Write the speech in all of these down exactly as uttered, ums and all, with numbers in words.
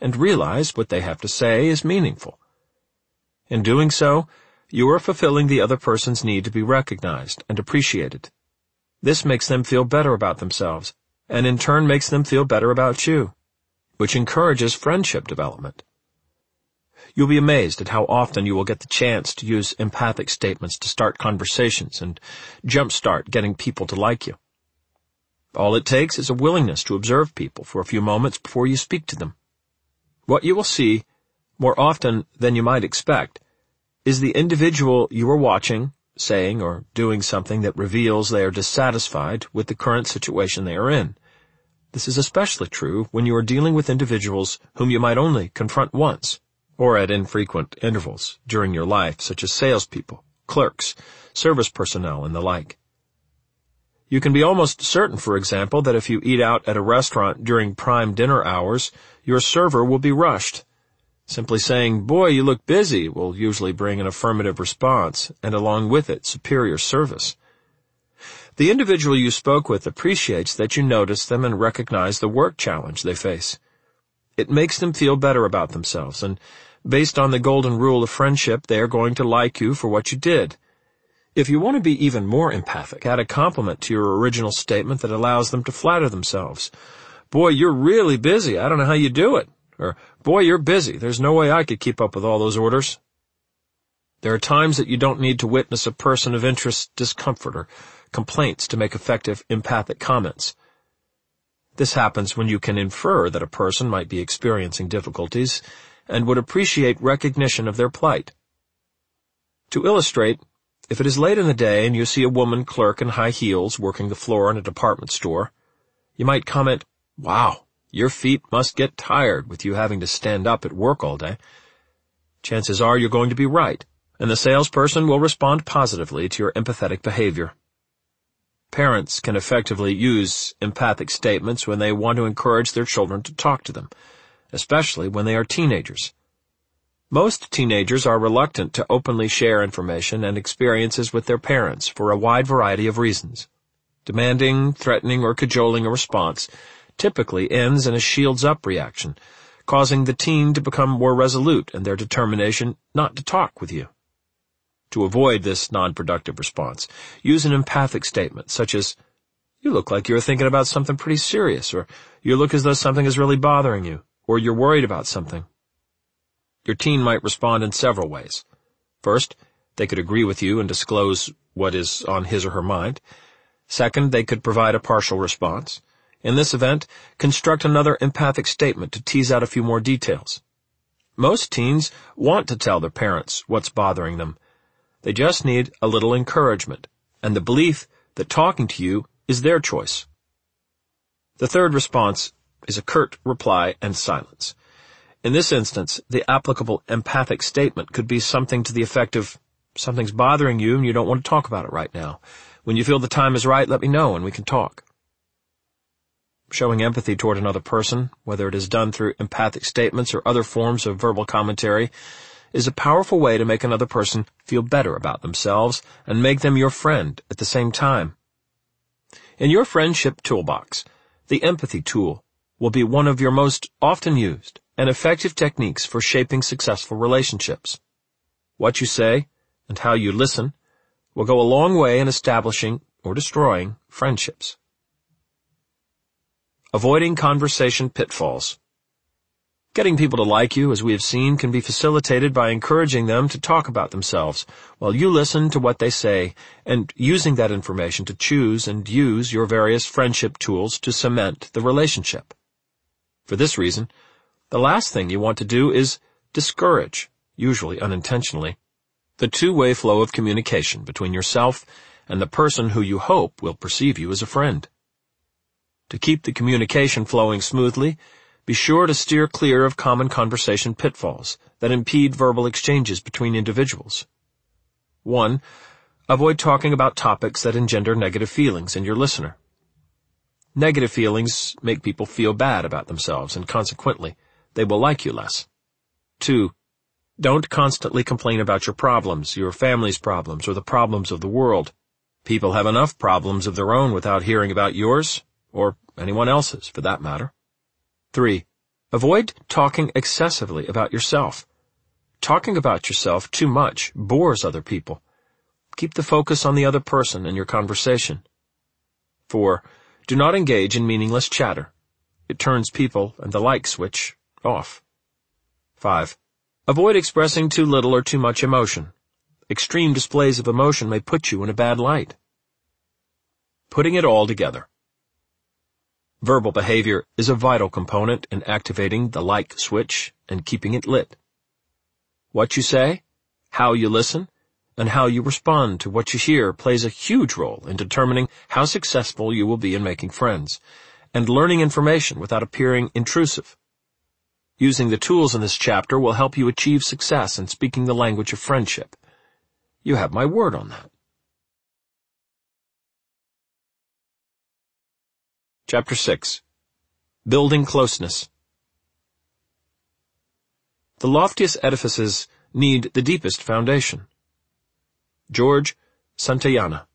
and realize what they have to say is meaningful. In doing so, you are fulfilling the other person's need to be recognized and appreciated. This makes them feel better about themselves, and in turn makes them feel better about you, which encourages friendship development. You'll be amazed at how often you will get the chance to use empathic statements to start conversations and jumpstart getting people to like you. All it takes is a willingness to observe people for a few moments before you speak to them. What you will see, more often than you might expect, is the individual you are watching saying or doing something that reveals they are dissatisfied with the current situation they are in. This is especially true when you are dealing with individuals whom you might only confront once, or at infrequent intervals during your life, such as salespeople, clerks, service personnel, and the like. You can be almost certain, for example, that if you eat out at a restaurant during prime dinner hours, your server will be rushed. Simply saying, "Boy, you look busy," will usually bring an affirmative response, and along with it, superior service. The individual you spoke with appreciates that you notice them and recognize the work challenge they face. It makes them feel better about themselves, and based on the golden rule of friendship, they are going to like you for what you did. If you want to be even more empathic, add a compliment to your original statement that allows them to flatter themselves. "Boy, you're really busy. I don't know how you do it." Or, "Boy, you're busy. There's no way I could keep up with all those orders." There are times that you don't need to witness a person of interest's discomfort or complaints to make effective empathic comments. This happens when you can infer that a person might be experiencing difficulties and would appreciate recognition of their plight. To illustrate, if it is late in the day and you see a woman clerk in high heels working the floor in a department store, you might comment, "Wow, your feet must get tired with you having to stand up at work all day." Chances are you're going to be right, and the salesperson will respond positively to your empathetic behavior. Parents can effectively use empathic statements when they want to encourage their children to talk to them, especially when they are teenagers. Most teenagers are reluctant to openly share information and experiences with their parents for a wide variety of reasons. Demanding, threatening, or cajoling a response typically ends in a shields-up reaction, causing the teen to become more resolute in their determination not to talk with you. To avoid this non-productive response, use an empathic statement such as, "You look like you're thinking about something pretty serious," or "You look as though something is really bothering you," or "You're worried about something." Your teen might respond in several ways. First, they could agree with you and disclose what is on his or her mind. Second, they could provide a partial response. In this event, construct another empathic statement to tease out a few more details. Most teens want to tell their parents what's bothering them. They just need a little encouragement and the belief that talking to you is their choice. The third response is a curt reply and silence. In this instance, the applicable empathic statement could be something to the effect of, "Something's bothering you and you don't want to talk about it right now. When you feel the time is right, let me know and we can talk." Showing empathy toward another person, whether it is done through empathic statements or other forms of verbal commentary, is a powerful way to make another person feel better about themselves and make them your friend at the same time. In your friendship toolbox, the empathy tool will be one of your most often used and effective techniques for shaping successful relationships. What you say and how you listen will go a long way in establishing or destroying friendships. Avoiding conversation pitfalls. Getting people to like you, as we have seen, can be facilitated by encouraging them to talk about themselves while you listen to what they say and using that information to choose and use your various friendship tools to cement the relationship. For this reason, the last thing you want to do is discourage, usually unintentionally, the two-way flow of communication between yourself and the person who you hope will perceive you as a friend. To keep the communication flowing smoothly, be sure to steer clear of common conversation pitfalls that impede verbal exchanges between individuals. One, avoid talking about topics that engender negative feelings in your listener. Negative feelings make people feel bad about themselves, and consequently, they will like you less. Two, don't constantly complain about your problems, your family's problems, or the problems of the world. People have enough problems of their own without hearing about yours, or anyone else's, for that matter. Three, Avoid talking excessively about yourself. Talking about yourself too much bores other people. Keep the focus on the other person in your conversation. Four. Do not engage in meaningless chatter. It turns people and the like switch off. Five. Avoid expressing too little or too much emotion. Extreme displays of emotion may put you in a bad light. Putting it all together. Verbal behavior is a vital component in activating the like switch and keeping it lit. What you say, how you listen, and how you respond to what you hear plays a huge role in determining how successful you will be in making friends and learning information without appearing intrusive. Using the tools in this chapter will help you achieve success in speaking the language of friendship. You have my word on that. Chapter six. Building Closeness. The loftiest edifices need the deepest foundation. George Santayana.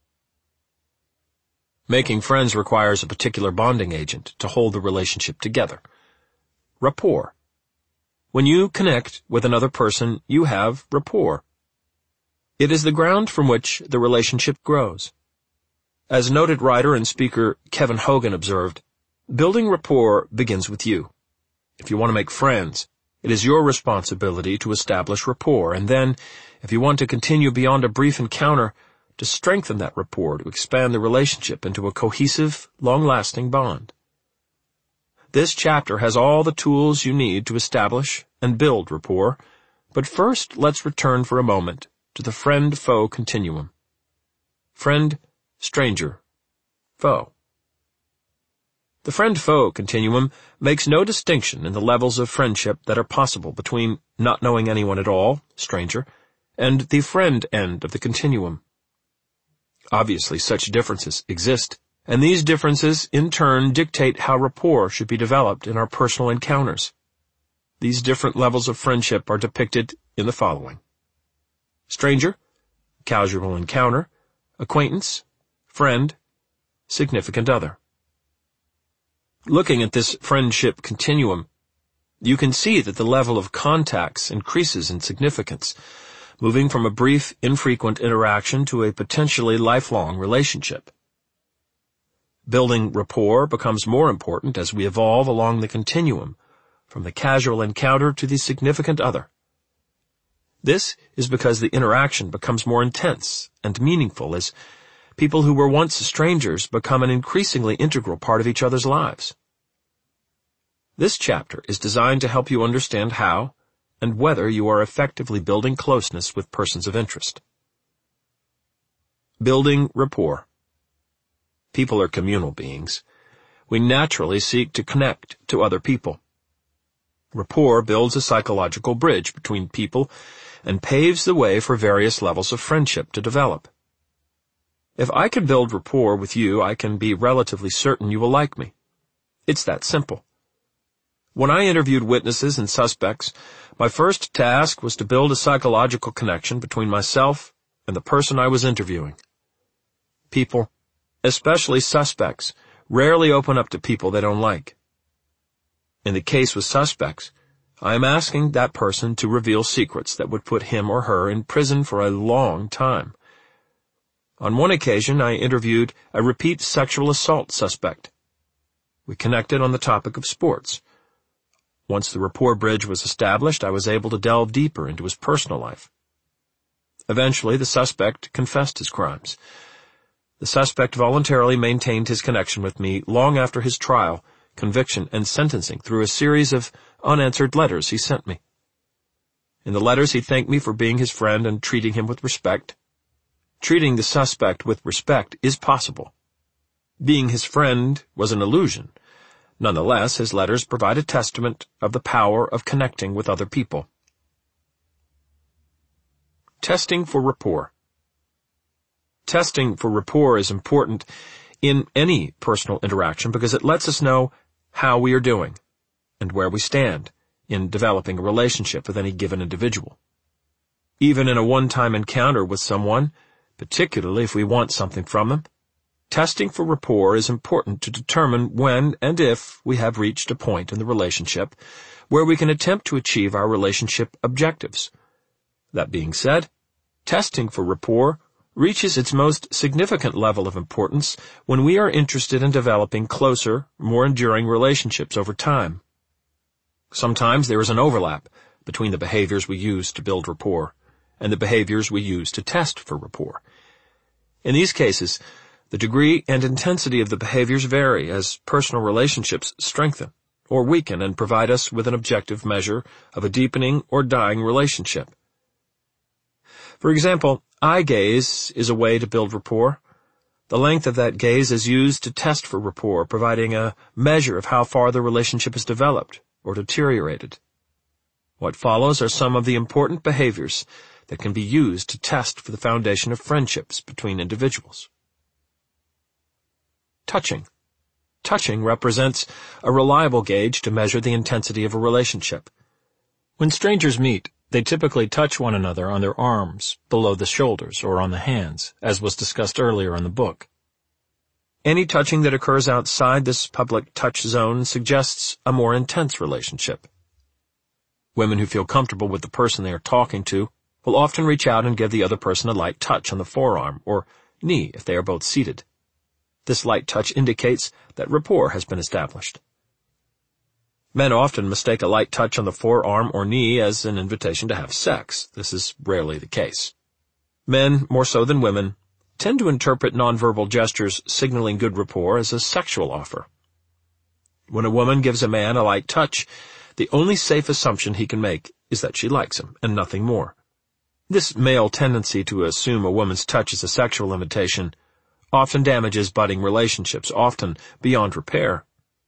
Making friends requires a particular bonding agent to hold the relationship together. Rapport. When you connect with another person, you have rapport. It is the ground from which the relationship grows. As noted writer and speaker Kevin Hogan observed, building rapport begins with you. If you want to make friends, it is your responsibility to establish rapport, and then, if you want to continue beyond a brief encounter, to strengthen that rapport to expand the relationship into a cohesive, long-lasting bond. This chapter has all the tools you need to establish and build rapport, but first let's return for a moment to the friend-foe continuum. Friend, stranger, foe. The friend-foe continuum makes no distinction in the levels of friendship that are possible between not knowing anyone at all, stranger, and the friend end of the continuum. Obviously, such differences exist, and these differences in turn dictate how rapport should be developed in our personal encounters. These different levels of friendship are depicted in the following. Stranger, casual encounter, acquaintance, friend, significant other. Looking at this friendship continuum, you can see that the level of contacts increases in significance, moving from a brief, infrequent interaction to a potentially lifelong relationship. Building rapport becomes more important as we evolve along the continuum, from the casual encounter to the significant other. This is because the interaction becomes more intense and meaningful as people who were once strangers become an increasingly integral part of each other's lives. This chapter is designed to help you understand how and whether you are effectively building closeness with persons of interest. Building rapport. People are communal beings. We naturally seek to connect to other people. Rapport builds a psychological bridge between people and paves the way for various levels of friendship to develop. If I can build rapport with you, I can be relatively certain you will like me. It's that simple. When I interviewed witnesses and suspects, my first task was to build a psychological connection between myself and the person I was interviewing. People, especially suspects, rarely open up to people they don't like. In the case with suspects, I am asking that person to reveal secrets that would put him or her in prison for a long time. On one occasion, I interviewed a repeat sexual assault suspect. We connected on the topic of sports. Once the rapport bridge was established, I was able to delve deeper into his personal life. Eventually, the suspect confessed his crimes. The suspect voluntarily maintained his connection with me long after his trial, conviction, and sentencing through a series of unanswered letters he sent me. In the letters, he thanked me for being his friend and treating him with respect. Treating the suspect with respect is possible. Being his friend was an illusion. Nonetheless, his letters provide a testament of the power of connecting with other people. Testing for rapport. Testing for rapport is important in any personal interaction because it lets us know how we are doing and where we stand in developing a relationship with any given individual. Even in a one-time encounter with someone, particularly if we want something from them, Testing for rapport is important to determine when and if we have reached a point in the relationship where we can attempt to achieve our relationship objectives. That being said, testing for rapport reaches its most significant level of importance when we are interested in developing closer, more enduring relationships over time. Sometimes there is an overlap between the behaviors we use to build rapport and the behaviors we use to test for rapport. In these cases, the degree and intensity of the behaviors vary as personal relationships strengthen or weaken and provide us with an objective measure of a deepening or dying relationship. For example, eye gaze is a way to build rapport. The length of that gaze is used to test for rapport, providing a measure of how far the relationship is developed or deteriorated. What follows are some of the important behaviors that can be used to test for the foundation of friendships between individuals. Touching. Touching represents a reliable gauge to measure the intensity of a relationship. When strangers meet, they typically touch one another on their arms, below the shoulders, or on the hands, as was discussed earlier in the book. Any touching that occurs outside this public touch zone suggests a more intense relationship. Women who feel comfortable with the person they are talking to will often reach out and give the other person a light touch on the forearm or knee if they are both seated. This light touch indicates that rapport has been established. Men often mistake a light touch on the forearm or knee as an invitation to have sex. This is rarely the case. Men, more so than women, tend to interpret nonverbal gestures signaling good rapport as a sexual offer. When a woman gives a man a light touch, the only safe assumption he can make is that she likes him, and nothing more. This male tendency to assume a woman's touch is a sexual invitation often damages budding relationships, often beyond repair.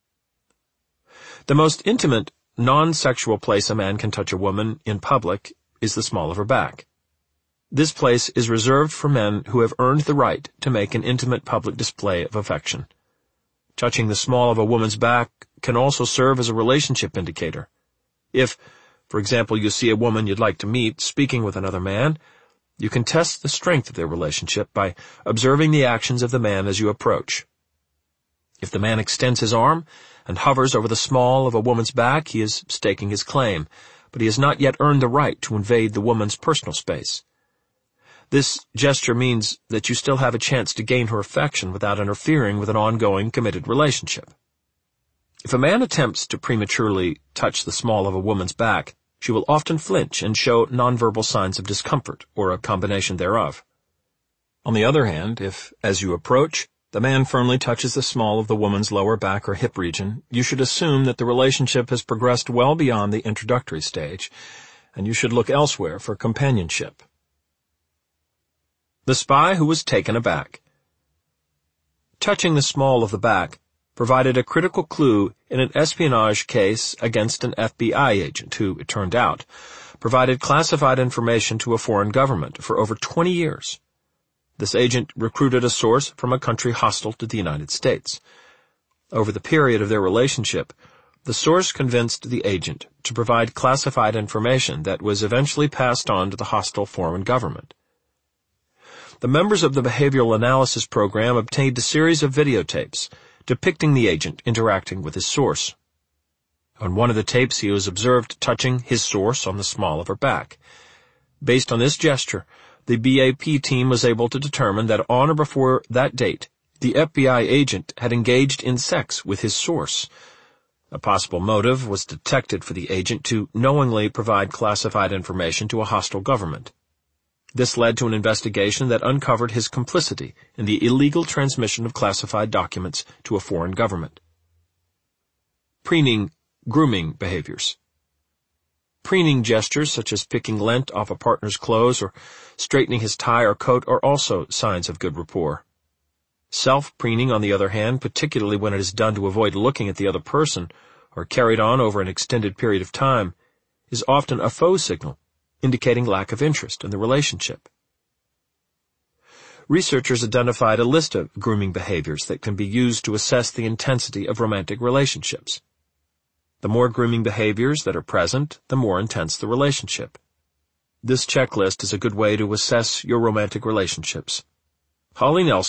The most intimate, non-sexual place a man can touch a woman in public is the small of her back. This place is reserved for men who have earned the right to make an intimate public display of affection. Touching the small of a woman's back can also serve as a relationship indicator. If, for example, you see a woman you'd like to meet speaking with another man, you can test the strength of their relationship by observing the actions of the man as you approach. If the man extends his arm and hovers over the small of a woman's back, he is staking his claim, but he has not yet earned the right to invade the woman's personal space. This gesture means that you still have a chance to gain her affection without interfering with an ongoing, committed relationship. If a man attempts to prematurely touch the small of a woman's back, she will often flinch and show nonverbal signs of discomfort, or a combination thereof. On the other hand, if, as you approach, the man firmly touches the small of the woman's lower back or hip region, you should assume that the relationship has progressed well beyond the introductory stage, and you should look elsewhere for companionship. The spy who was taken aback. Touching the small of the back provided a critical clue in an espionage case against an F B I agent who, it turned out, provided classified information to a foreign government for over twenty years. This agent recruited a source from a country hostile to the United States. Over the period of their relationship, the source convinced the agent to provide classified information that was eventually passed on to the hostile foreign government. The members of the behavioral analysis program obtained a series of videotapes depicting the agent interacting with his source. On one of the tapes, he was observed touching his source on the small of her back. Based on this gesture, the B A P team was able to determine that on or before that date, the F B I agent had engaged in sex with his source. A possible motive was detected for the agent to knowingly provide classified information to a hostile government. This led to an investigation that uncovered his complicity in the illegal transmission of classified documents to a foreign government. Preening, grooming behaviors. Preening gestures such as picking lint off a partner's clothes or straightening his tie or coat are also signs of good rapport. Self-preening, on the other hand, particularly when it is done to avoid looking at the other person or carried on over an extended period of time, is often a faux signal, indicating lack of interest in the relationship. Researchers identified a list of grooming behaviors that can be used to assess the intensity of romantic relationships. The more grooming behaviors that are present, the more intense the relationship. This checklist is a good way to assess your romantic relationships. Holly Nelson,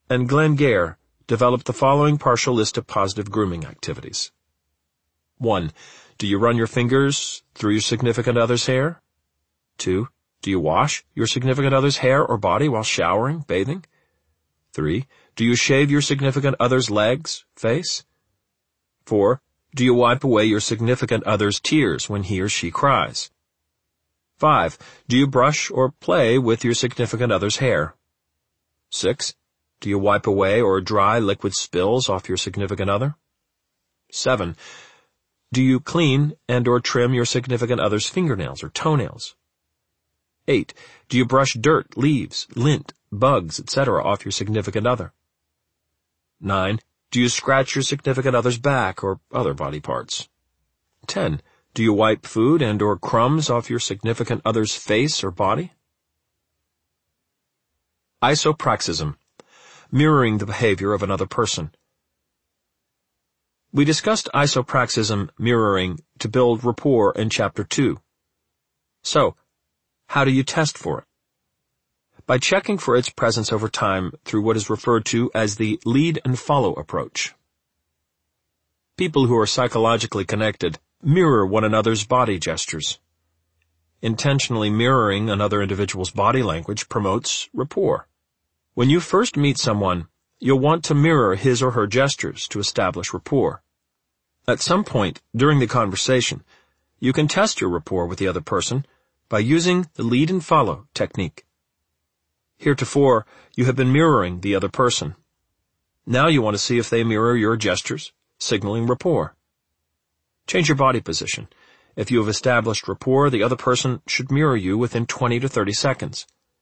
and Glenn Gare developed the following partial list of positive grooming activities. one. Do you run your fingers through your significant other's hair? two. Do you wash your significant other's hair or body while showering, bathing? three. Do you shave your significant other's legs, face? four. Do you wipe away your significant other's tears when he or she cries? five. Do you brush or play with your significant other's hair? six. Do you wipe away or dry liquid spills off your significant other? seven. Do you clean and or trim your significant other's fingernails or toenails? eight. Do you brush dirt, leaves, lint, bugs, et cetera off your significant other? nine. Do you scratch your significant other's back or other body parts? ten. Do you wipe food and or crumbs off your significant other's face or body? Isopraxism, mirroring the behavior of another person. We discussed isopraxism mirroring to build rapport in Chapter two. So, how do you test for it? By checking for its presence over time through what is referred to as the lead and follow approach. People who are psychologically connected mirror one another's body gestures. Intentionally mirroring another individual's body language promotes rapport. When you first meet someone, you'll want to mirror his or her gestures to establish rapport. At some point during the conversation, you can test your rapport with the other person by using the lead and follow technique. Heretofore, you have been mirroring the other person. Now you want to see if they mirror your gestures, signaling rapport. Change your body position. If you have established rapport, the other person should mirror you within twenty to thirty seconds.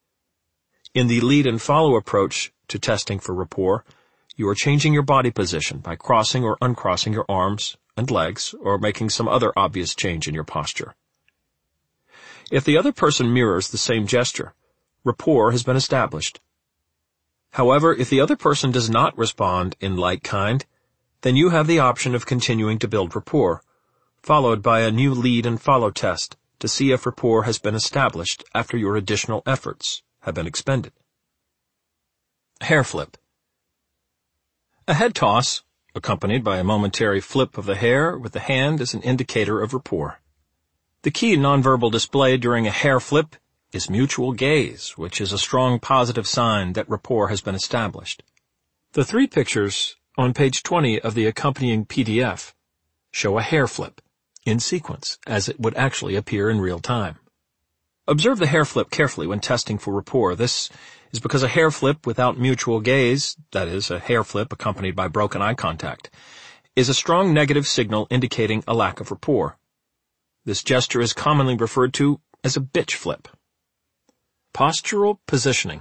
In the lead and follow approach to testing for rapport, you are changing your body position by crossing or uncrossing your arms and legs or making some other obvious change in your posture. If the other person mirrors the same gesture, rapport has been established. However, if the other person does not respond in like kind, then you have the option of continuing to build rapport, followed by a new lead and follow test to see if rapport has been established after your additional efforts have been expended. Hair flip. A head toss, accompanied by a momentary flip of the hair with the hand, is an indicator of rapport. The key nonverbal display during a hair flip is mutual gaze, which is a strong positive sign that rapport has been established. The three pictures on page twenty of the accompanying P D F show a hair flip, in sequence, as it would actually appear in real time. Observe the hair flip carefully when testing for rapport. This is because a hair flip without mutual gaze, that is, a hair flip accompanied by broken eye contact, is a strong negative signal indicating a lack of rapport. This gesture is commonly referred to as a bitch flip. Postural positioning.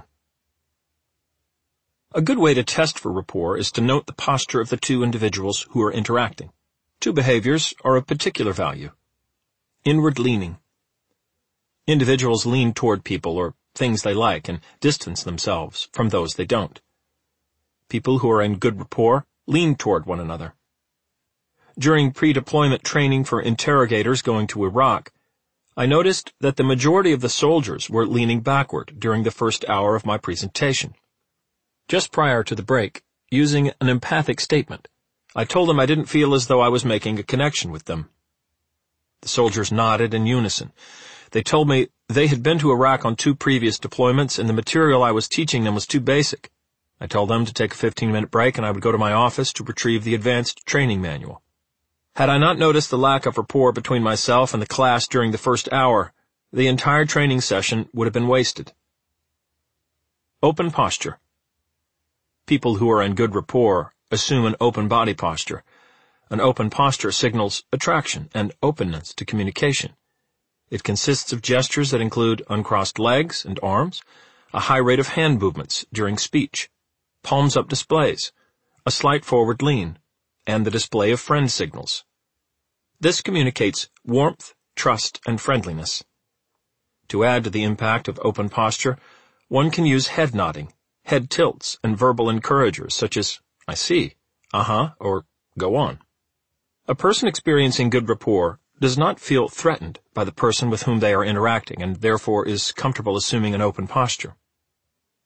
A good way to test for rapport is to note the posture of the two individuals who are interacting. Two behaviors are of particular value. Inward leaning. Individuals lean toward people or things they like and distance themselves from those they don't. People who are in good rapport lean toward one another. During pre-deployment training for interrogators going to Iraq, I noticed that the majority of the soldiers were leaning backward during the first hour of my presentation. Just prior to the break, using an empathic statement, I told them I didn't feel as though I was making a connection with them. The soldiers nodded in unison. They told me they had been to Iraq on two previous deployments and the material I was teaching them was too basic. I told them to take a fifteen-minute break and I would go to my office to retrieve the advanced training manual. Had I not noticed the lack of rapport between myself and the class during the first hour, the entire training session would have been wasted. Open posture. People who are in good rapport assume an open body posture. An open posture signals attraction and openness to communication. It consists of gestures that include uncrossed legs and arms, a high rate of hand movements during speech, palms-up displays, a slight forward lean, and the display of friend signals. This communicates warmth, trust, and friendliness. To add to the impact of open posture, one can use head nodding, head tilts, and verbal encouragers such as, I see, uh-huh, or go on. A person experiencing good rapport does not feel threatened by the person with whom they are interacting and therefore is comfortable assuming an open posture.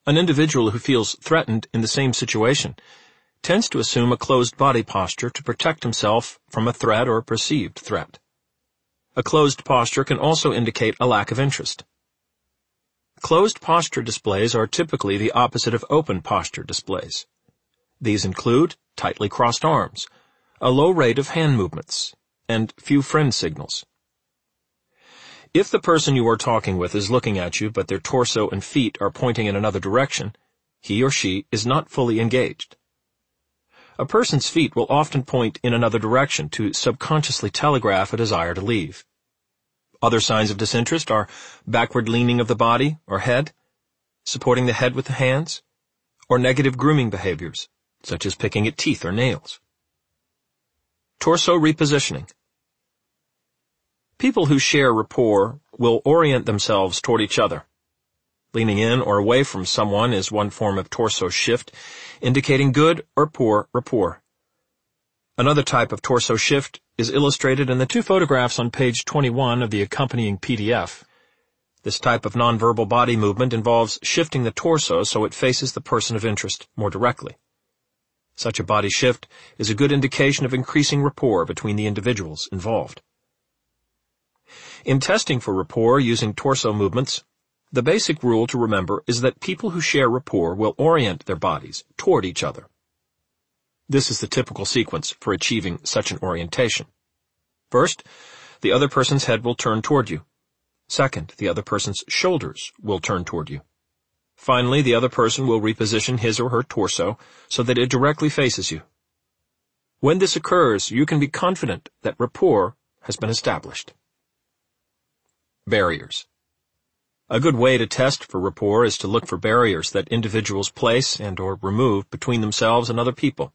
An individual who feels threatened in the same situation tends to assume a closed body posture to protect himself from a threat or perceived threat. A closed posture can also indicate a lack of interest. Closed posture displays are typically the opposite of open posture displays. These include tightly crossed arms, a low rate of hand movements, and few friend signals. If the person you are talking with is looking at you but their torso and feet are pointing in another direction, he or she is not fully engaged. A person's feet will often point in another direction to subconsciously telegraph a desire to leave. Other signs of disinterest are backward leaning of the body or head, supporting the head with the hands, or negative grooming behaviors, such as picking at teeth or nails. Torso repositioning. People who share rapport will orient themselves toward each other. Leaning in or away from someone is one form of torso shift, indicating good or poor rapport. Another type of torso shift is illustrated in the two photographs on page twenty-one of the accompanying P D F. This type of nonverbal body movement involves shifting the torso so it faces the person of interest more directly. Such a body shift is a good indication of increasing rapport between the individuals involved. In testing for rapport using torso movements, the basic rule to remember is that people who share rapport will orient their bodies toward each other. This is the typical sequence for achieving such an orientation. First, the other person's head will turn toward you. Second, the other person's shoulders will turn toward you. Finally, the other person will reposition his or her torso so that it directly faces you. When this occurs, you can be confident that rapport has been established. Barriers. A good way to test for rapport is to look for barriers that individuals place and or remove between themselves and other people.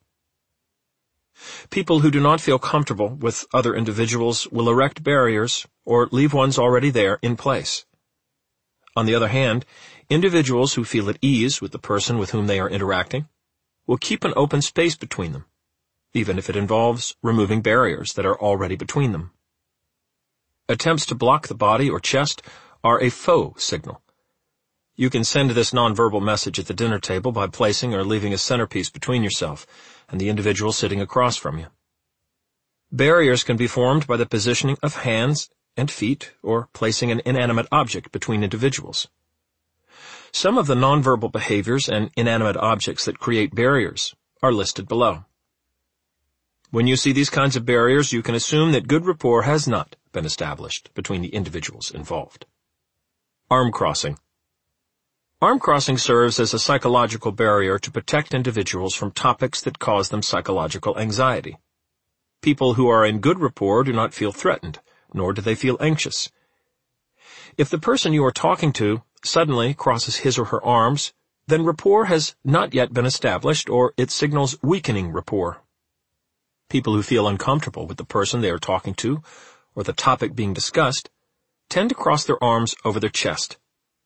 People who do not feel comfortable with other individuals will erect barriers or leave ones already there in place. On the other hand, individuals who feel at ease with the person with whom they are interacting will keep an open space between them, even if it involves removing barriers that are already between them. Attempts to block the body or chest are a faux signal. You can send this nonverbal message at the dinner table by placing or leaving a centerpiece between yourself and the individual sitting across from you. Barriers can be formed by the positioning of hands and feet or placing an inanimate object between individuals. Some of the nonverbal behaviors and inanimate objects that create barriers are listed below. When you see these kinds of barriers, you can assume that good rapport has not been established between the individuals involved. Arm crossing. Arm crossing serves as a psychological barrier to protect individuals from topics that cause them psychological anxiety. People who are in good rapport do not feel threatened, nor do they feel anxious. If the person you are talking to suddenly crosses his or her arms, then rapport has not yet been established, or it signals weakening rapport. People who feel uncomfortable with the person they are talking to, or the topic being discussed, tend to cross their arms over their chest.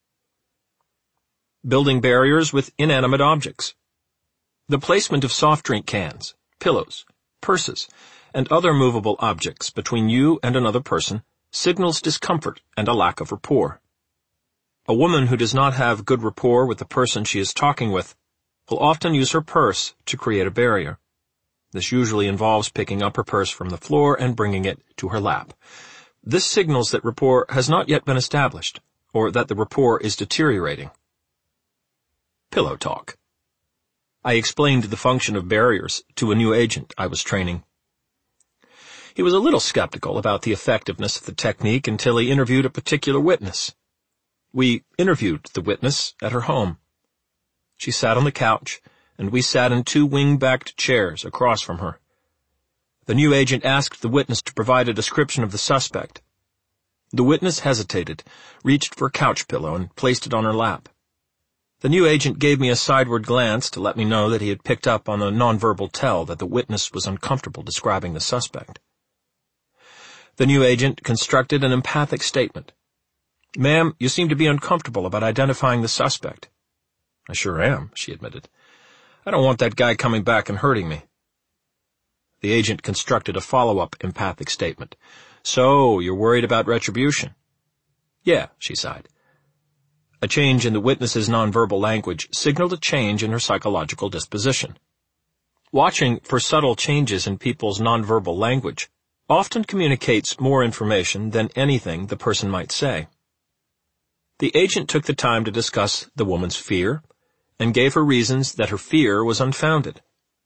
Building barriers with inanimate objects. The placement of soft drink cans, pillows, purses, and other movable objects between you and another person signals discomfort and a lack of rapport. A woman who does not have good rapport with the person she is talking with will often use her purse to create a barrier. This usually involves picking up her purse from the floor and bringing it to her lap. This signals that rapport has not yet been established, or that the rapport is deteriorating. Pillow talk. I explained the function of barriers to a new agent I was training. He was a little skeptical about the effectiveness of the technique until he interviewed a particular witness. We interviewed the witness at her home. She sat on the couch, and we sat in two wing-backed chairs across from her. The new agent asked the witness to provide a description of the suspect. The witness hesitated, reached for a couch pillow, and placed it on her lap. The new agent gave me a sideward glance to let me know that he had picked up on the nonverbal tell that the witness was uncomfortable describing the suspect. The new agent constructed an empathic statement. "Ma'am, you seem to be uncomfortable about identifying the suspect." "I sure am," she admitted. "I don't want that guy coming back and hurting me." The agent constructed a follow-up empathic statement. "So, you're worried about retribution?" "Yeah," she sighed. A change in the witness's nonverbal language signaled a change in her psychological disposition. Watching for subtle changes in people's nonverbal language often communicates more information than anything the person might say. The agent took the time to discuss the woman's fear and gave her reasons that her fear was unfounded.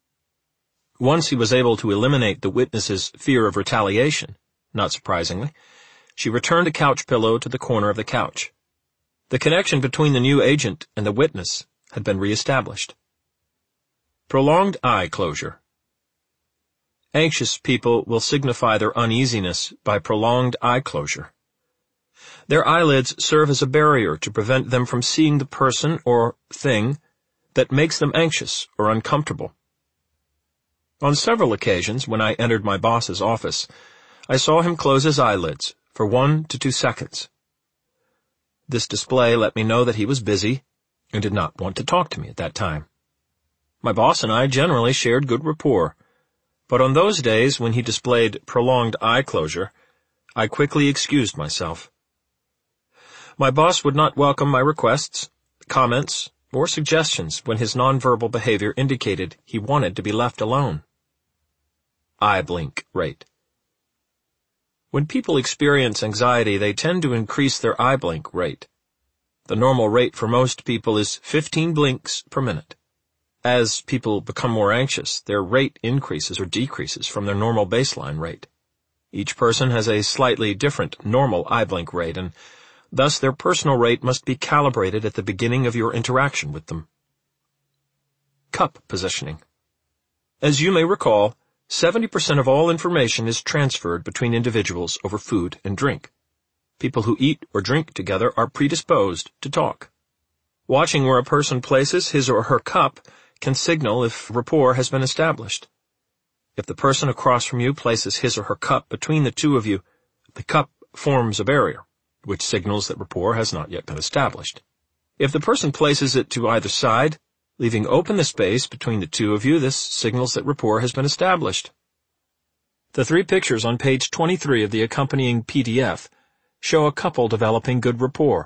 Once he was able to eliminate the witness's fear of retaliation, not surprisingly, she returned a couch pillow to the corner of the couch. The connection between the new agent and the witness had been reestablished. Prolonged eye closure. Anxious people will signify their uneasiness by prolonged eye closure. Their eyelids serve as a barrier to prevent them from seeing the person or thing that makes them anxious or uncomfortable. On several occasions, when I entered my boss's office, I saw him close his eyelids for one to two seconds. This display let me know that he was busy and did not want to talk to me at that time. My boss and I generally shared good rapport, but on those days when he displayed prolonged eye closure, I quickly excused myself. My boss would not welcome my requests, comments, or suggestions when his nonverbal behavior indicated he wanted to be left alone. Eye blink rate. When people experience anxiety, they tend to increase their eye blink rate. The normal rate for most people is fifteen blinks per minute. As people become more anxious, their rate increases or decreases from their normal baseline rate. Each person has a slightly different normal eye blink rate, and thus their personal rate must be calibrated at the beginning of your interaction with them. Cup positioning. As you may recall, seventy percent of all information is transferred between individuals over food and drink. People who eat or drink together are predisposed to talk. Watching where a person places his or her cup can signal if rapport has been established. If the person across from you places his or her cup between the two of you, the cup forms a barrier, which signals that rapport has not yet been established. If the person places it to either side, leaving open the space between the two of you, this signals that rapport has been established. The three pictures on page twenty-three of the accompanying P D F show a couple developing good rapport.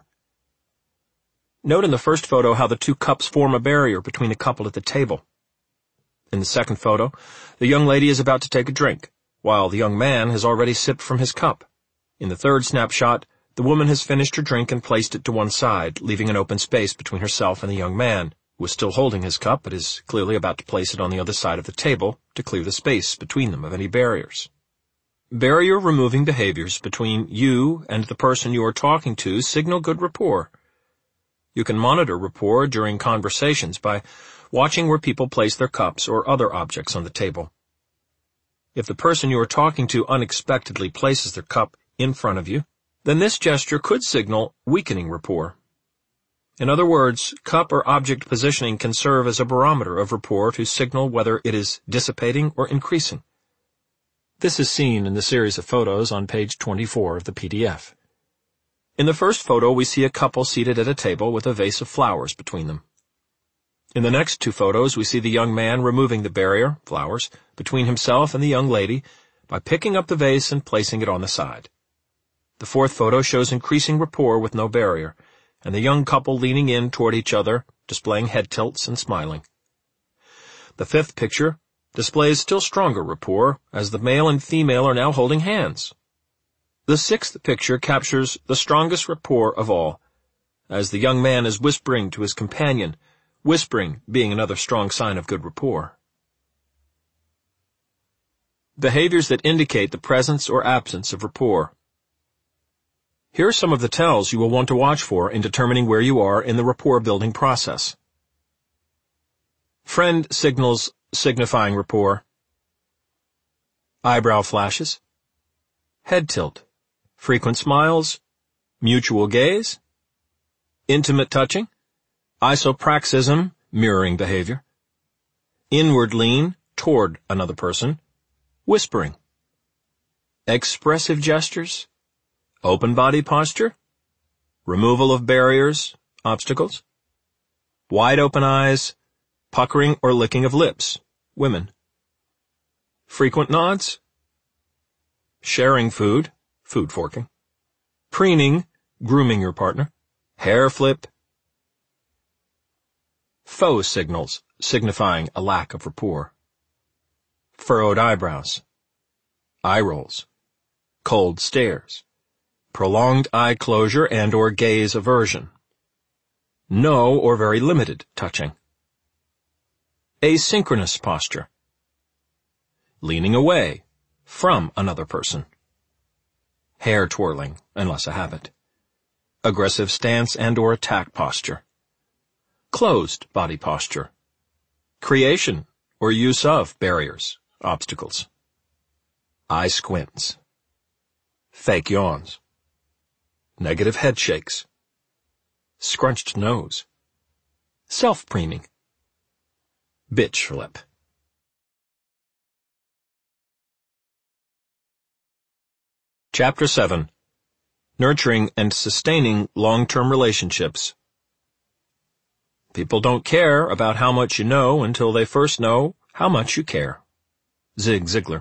Note in the first photo how the two cups form a barrier between the couple at the table. In the second photo, the young lady is about to take a drink, while the young man has already sipped from his cup. In the third snapshot, the woman has finished her drink and placed it to one side, leaving an open space between herself and the young man, who is still holding his cup but is clearly about to place it on the other side of the table to clear the space between them of any barriers. Barrier-removing behaviors between you and the person you are talking to signal good rapport. You can monitor rapport during conversations by watching where people place their cups or other objects on the table. If the person you are talking to unexpectedly places their cup in front of you, then this gesture could signal weakening rapport. In other words, cup or object positioning can serve as a barometer of rapport to signal whether it is dissipating or increasing. This is seen in the series of photos on page twenty-four of the P D F. In the first photo, we see a couple seated at a table with a vase of flowers between them. In the next two photos, we see the young man removing the barrier, flowers, between himself and the young lady by picking up the vase and placing it on the side. The fourth photo shows increasing rapport with no barrier, and the young couple leaning in toward each other, displaying head tilts and smiling. The fifth picture displays still stronger rapport, as the male and female are now holding hands. The sixth picture captures the strongest rapport of all, as the young man is whispering to his companion, whispering being another strong sign of good rapport. Behaviors that indicate the presence or absence of rapport. Here are some of the tells you will want to watch for in determining where you are in the rapport-building process. Friend signals signifying rapport. Eyebrow flashes. Head tilt. Frequent smiles. Mutual gaze. Intimate touching. Isopraxism, mirroring behavior. Inward lean toward another person. Whispering. Expressive gestures. Open body posture. Removal of barriers, obstacles. Wide open eyes. Puckering or licking of lips, women. Frequent nods. Sharing food, food forking. Preening, grooming your partner. Hair flip, Faux signals, signifying a lack of rapport. Furrowed eyebrows. Eye rolls. Cold stares. Prolonged eye closure and or gaze aversion. No or very limited touching. Asynchronous posture. Leaning away from another person. Hair twirling, unless a habit. Aggressive stance and or attack posture. Closed body posture. Creation or use of barriers, obstacles. Eye squints. Fake yawns. Negative head shakes. Scrunched nose. Self-preening. Bitch lip. Chapter seven. Nurturing and Sustaining Long-Term Relationships. People don't care about how much you know until they first know how much you care. Zig Ziglar.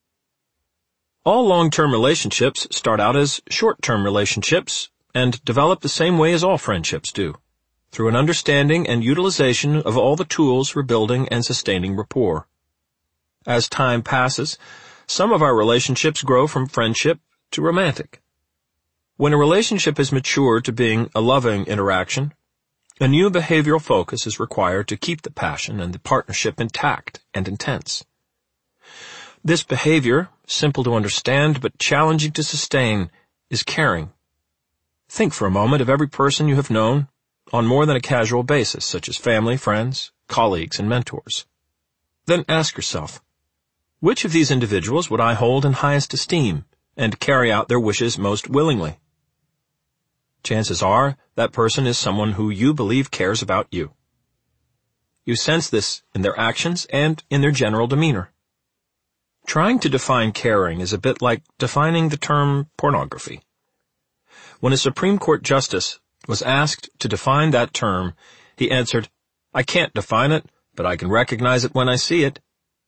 All long-term relationships start out as short-term relationships and develop the same way as all friendships do, through an understanding and utilization of all the tools for building and sustaining rapport. As time passes, some of our relationships grow from friendship to romantic. When a relationship has matured to being a loving interaction, a new behavioral focus is required to keep the passion and the partnership intact and intense. This behavior, simple to understand but challenging to sustain, is caring. Think for a moment of every person you have known on more than a casual basis, such as family, friends, colleagues, and mentors. Then ask yourself, which of these individuals would I hold in highest esteem and carry out their wishes most willingly? Chances are that person is someone who you believe cares about you. You sense this in their actions and in their general demeanor. Trying to define caring is a bit like defining the term pornography. When a Supreme Court justice was asked to define that term, he answered, "I can't define it, but I can recognize it when I see it."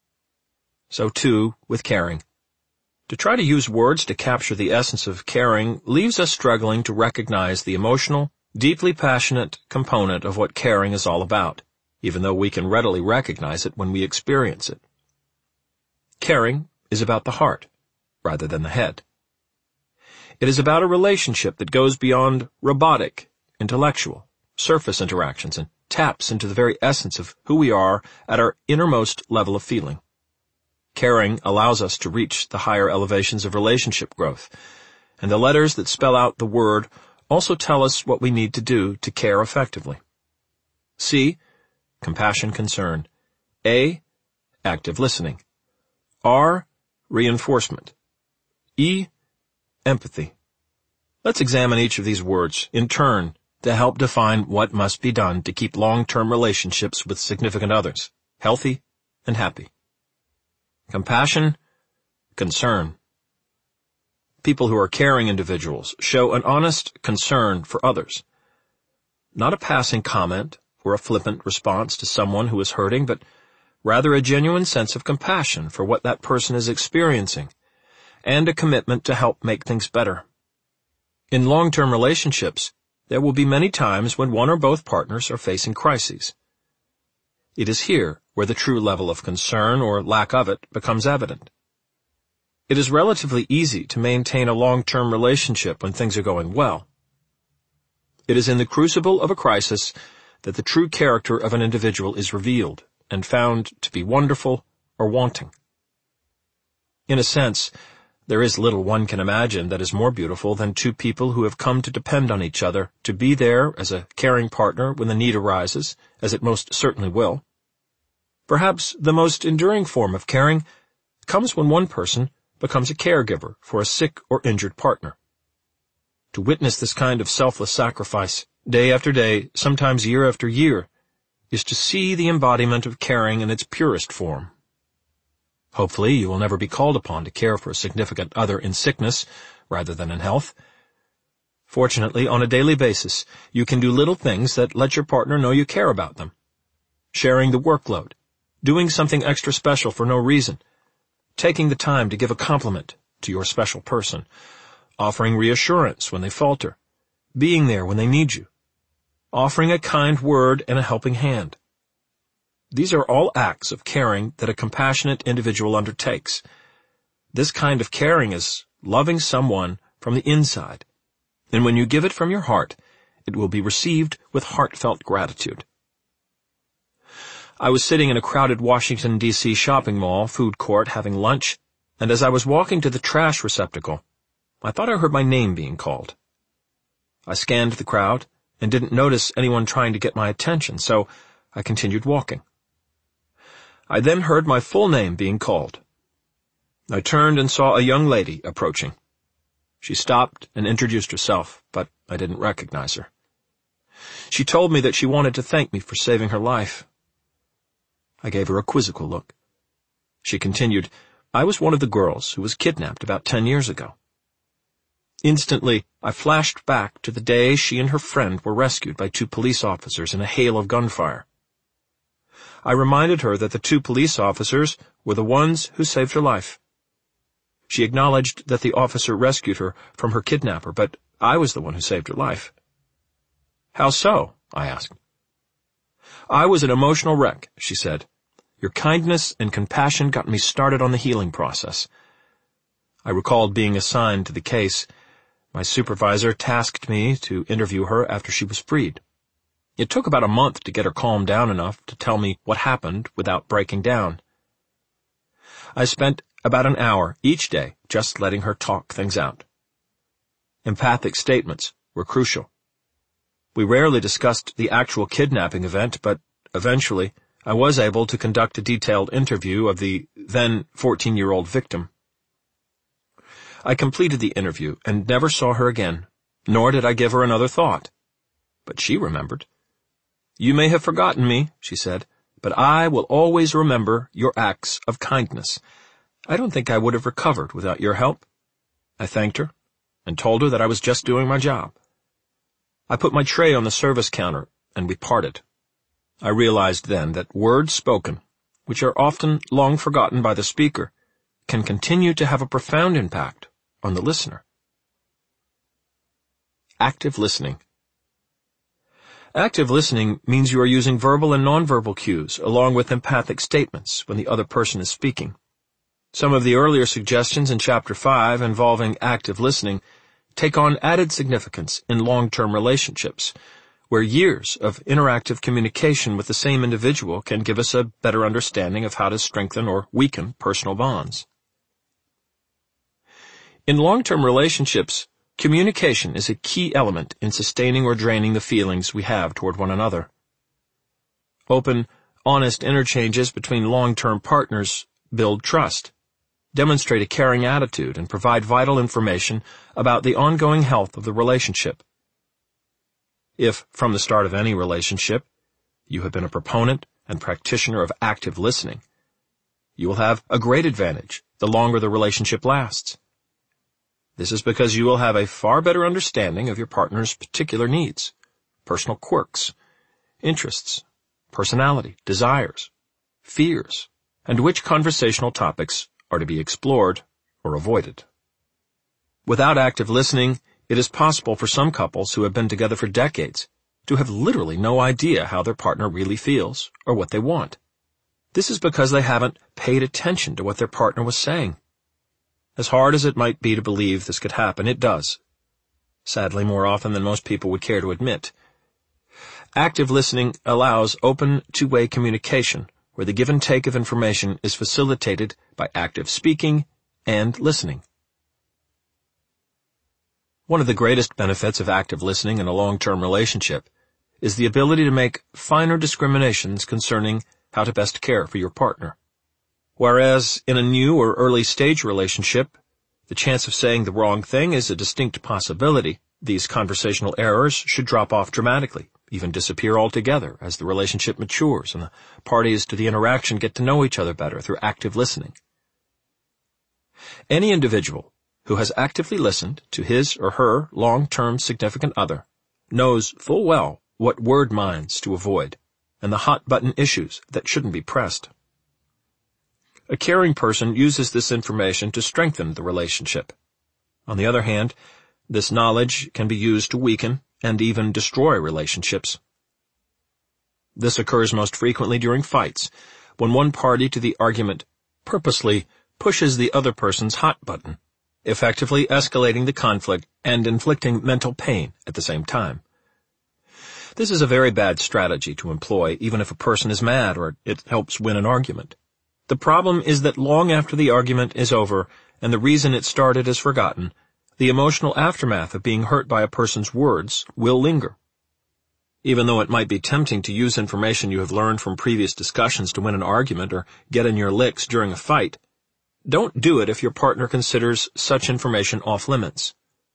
So too with caring. To try to use words to capture the essence of caring leaves us struggling to recognize the emotional, deeply passionate component of what caring is all about, even though we can readily recognize it when we experience it. Caring is about the heart, rather than the head. It is about a relationship that goes beyond robotic, intellectual, surface interactions and taps into the very essence of who we are at our innermost level of feeling. Caring allows us to reach the higher elevations of relationship growth, and the letters that spell out the word also tell us what we need to do to care effectively. C. Compassion, concern. A. Active listening. R. Reinforcement. E. Empathy. Let's examine each of these words in turn to help define what must be done to keep long-term relationships with significant others healthy and happy. Compassion, concern. People who are caring individuals show an honest concern for others. Not a passing comment or a flippant response to someone who is hurting, but rather a genuine sense of compassion for what that person is experiencing, and a commitment to help make things better. In long-term relationships, there will be many times when one or both partners are facing crises. It is here where the true level of concern or lack of it becomes evident. It is relatively easy to maintain a long-term relationship when things are going well. It is in the crucible of a crisis that the true character of an individual is revealed and found to be wonderful or wanting. In a sense, there is little one can imagine that is more beautiful than two people who have come to depend on each other to be there as a caring partner when the need arises, as it most certainly will. Perhaps the most enduring form of caring comes when one person becomes a caregiver for a sick or injured partner. To witness this kind of selfless sacrifice, day after day, sometimes year after year, is to see the embodiment of caring in its purest form. Hopefully, you will never be called upon to care for a significant other in sickness rather than in health. Fortunately, on a daily basis, you can do little things that let your partner know you care about them. Sharing the workload, doing something extra special for no reason, taking the time to give a compliment to your special person, offering reassurance when they falter, being there when they need you, offering a kind word and a helping hand, These are all acts of caring that a compassionate individual undertakes. This kind of caring is loving someone from the inside, and when you give it from your heart, it will be received with heartfelt gratitude. I was sitting in a crowded Washington, D C shopping mall food court having lunch, and as I was walking to the trash receptacle, I thought I heard my name being called. I scanned the crowd and didn't notice anyone trying to get my attention, so I continued walking. I then heard my full name being called. I turned and saw a young lady approaching. She stopped and introduced herself, but I didn't recognize her. She told me that she wanted to thank me for saving her life. I gave her a quizzical look. She continued, "I was one of the girls who was kidnapped about ten years ago." Instantly, I flashed back to the day she and her friend were rescued by two police officers in a hail of gunfire. I reminded her that the two police officers were the ones who saved her life. She acknowledged that the officer rescued her from her kidnapper, but I was the one who saved her life. "How so?" I asked. "I was an emotional wreck," she said. "Your kindness and compassion got me started on the healing process." I recalled being assigned to the case. My supervisor tasked me to interview her after she was freed. It took about a month to get her calmed down enough to tell me what happened without breaking down. I spent about an hour each day just letting her talk things out. Empathic statements were crucial. We rarely discussed the actual kidnapping event, but eventually I was able to conduct a detailed interview of the then fourteen-year-old victim. I completed the interview and never saw her again, nor did I give her another thought. But she remembered. "You may have forgotten me," she said, "but I will always remember your acts of kindness. I don't think I would have recovered without your help." I thanked her and told her that I was just doing my job. I put my tray on the service counter, and we parted. I realized then that words spoken, which are often long forgotten by the speaker, can continue to have a profound impact on the listener. Active listening. Active listening means you are using verbal and nonverbal cues along with empathic statements when the other person is speaking. Some of the earlier suggestions in Chapter five involving active listening take on added significance in long-term relationships, where years of interactive communication with the same individual can give us a better understanding of how to strengthen or weaken personal bonds. In long-term relationships, communication is a key element in sustaining or draining the feelings we have toward one another. Open, honest interchanges between long-term partners build trust, demonstrate a caring attitude, and provide vital information about the ongoing health of the relationship. If, from the start of any relationship, you have been a proponent and practitioner of active listening, you will have a great advantage the longer the relationship lasts. This is because you will have a far better understanding of your partner's particular needs, personal quirks, interests, personality, desires, fears, and which conversational topics are to be explored or avoided. Without active listening, it is possible for some couples who have been together for decades to have literally no idea how their partner really feels or what they want. This is because they haven't paid attention to what their partner was saying. As hard as it might be to believe this could happen, it does. Sadly, more often than most people would care to admit. Active listening allows open two-way communication, where the give and take of information is facilitated by active speaking and listening. One of the greatest benefits of active listening in a long-term relationship is the ability to make finer discriminations concerning how to best care for your partner. Whereas in a new or early stage relationship, the chance of saying the wrong thing is a distinct possibility, these conversational errors should drop off dramatically, even disappear altogether as the relationship matures and the parties to the interaction get to know each other better through active listening. Any individual who has actively listened to his or her long-term significant other knows full well what word mines to avoid and the hot-button issues that shouldn't be pressed. A caring person uses this information to strengthen the relationship. On the other hand, this knowledge can be used to weaken and even destroy relationships. This occurs most frequently during fights, when one party to the argument purposely pushes the other person's hot button, effectively escalating the conflict and inflicting mental pain at the same time. This is a very bad strategy to employ, even if a person is mad or it helps win an argument. The problem is that long after the argument is over and the reason it started is forgotten, the emotional aftermath of being hurt by a person's words will linger. Even though it might be tempting to use information you have learned from previous discussions to win an argument or get in your licks during a fight, don't do it if your partner considers such information off limits.